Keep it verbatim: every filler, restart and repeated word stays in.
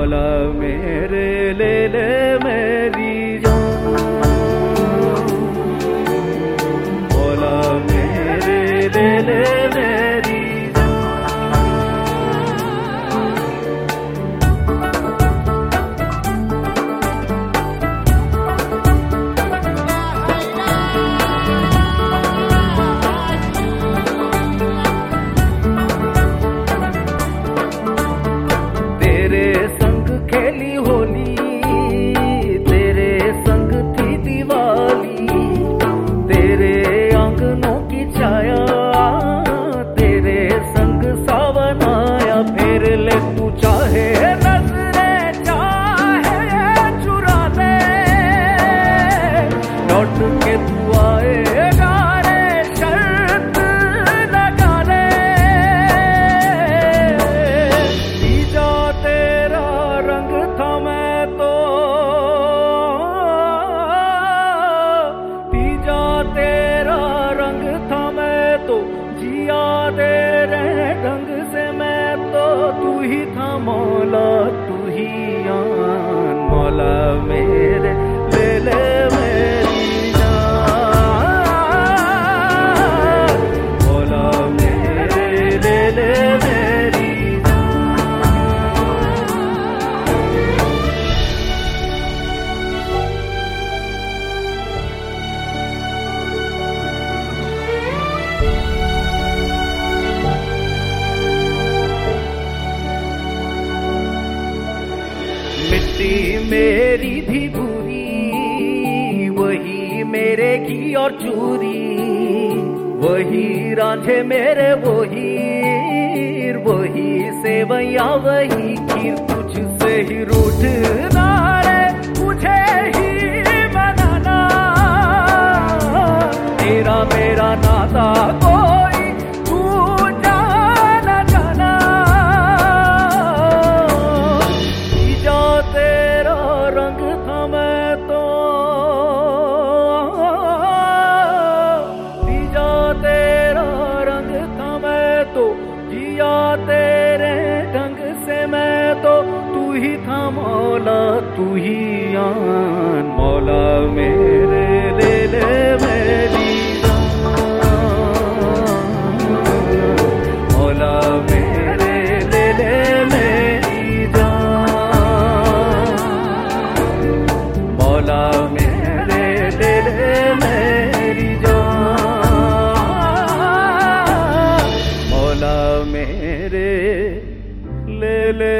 मौला मेरे ले ले मेरी जान, मौला मेरे ले ले मेरी खेली होली, तेरे संग थी दिवाली, तेरे आंगनों की छाया, तेरे संग सावन आया। फिर ले तू चाहे नजरें चाहे चुरा ले, लौट के तू आएगा रे शर्त लगा ले। तीजा तेरा रंग था मैं तो, तीजा तेरा रंग था मैं तो, जिया तेरे ढंग से मैं तो। तू ही था मौला तू ही आन, मौला मेरे ले ले मेरी जान, मौला मेरे ले ले मेरी मिट्टी मेरी थी भूरी, वही मेरे घी और चूरी, वही रांझे मेरे वही, वही सेवैया वही खीर। तुझसे ही रूठना रे मुझे ही मनाना, तेरा मेरा नाता कोई तू जाना जाना। तेरा रंग था मैं तो, तीजा तेरा रंग था मैं तो, जिया तेरे ढंग से मैं तो। तू ही था मौला तू ही आन, मौला मेरे ले ले मेरी जान, मौला मेरे ले ले मेरी जान, मौला मेरे ले ले मेरी जान, मौला मेरे ले ले